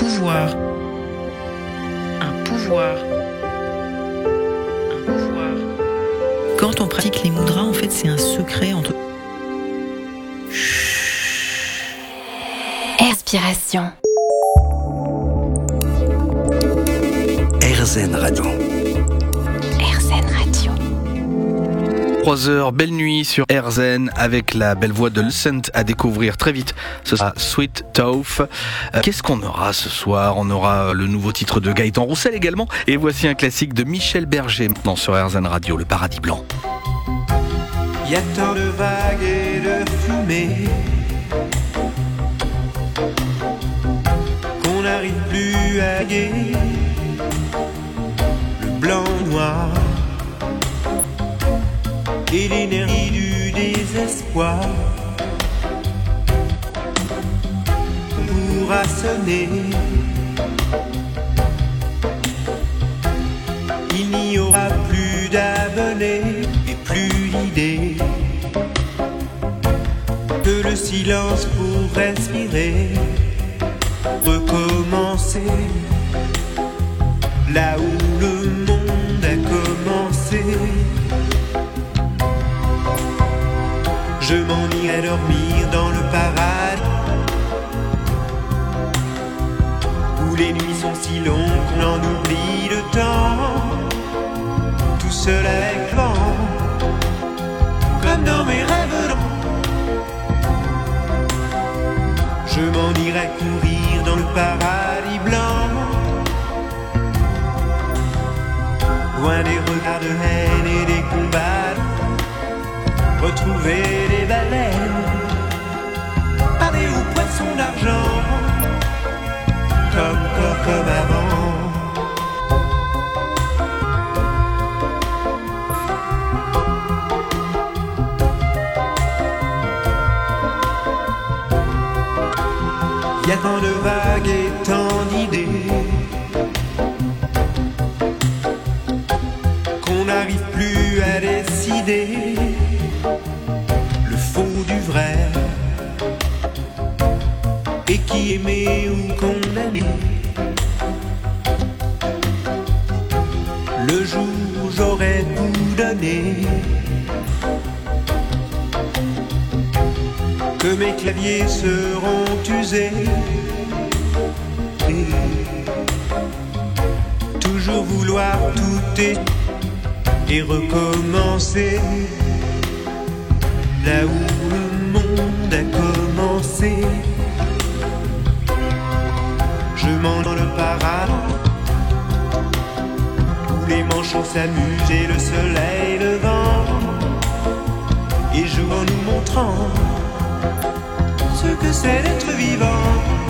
pouvoir. Un pouvoir. Un pouvoir. Quand on pratique les mudras, en fait, c'est un secret entre... Inspiration. RZN Radio. RZN Radio. 3h, belle nuit sur RZN avec la belle voix de Lucent à découvrir très vite. Ce sera Sweet Tauf. Qu'est-ce qu'on aura ce soir? On aura le nouveau titre de Gaëtan Roussel également. Et voici un classique de Michel Berger maintenant sur RZN Radio, Le Paradis Blanc. Y a tant de vagues et de fumée qu'on n'arrive plus à guérir le blanc-noir et l'énergie du désespoir pourra sonner. Il n'y aura plus d'abonnés et plus l'idée que le silence pour respirer, recommencer là où le monde a commencé. Je m'en irai dormir dans le paradis où les nuits sont si longues qu'on en oublie le temps, tout seul avec vent, comme dans mes rêves. Je m'en irai courir dans le paradis blanc, loin des regards de haine et des combats, retrouver les baleines, parler aux poissons d'argent, comme avant. Y a tant de vagues et tant d'idées qu'on n'arrive plus à décider le faux du vrai, et qui aimait ou condamné. Le jour où j'aurais tout donné, que mes claviers seront usés, et toujours vouloir tout et recommencer là où le monde a commencé. Je m'en dans le paradis où les manchots s'amusent et le soleil levant et joue en nous montrant ce que c'est d'être vivant.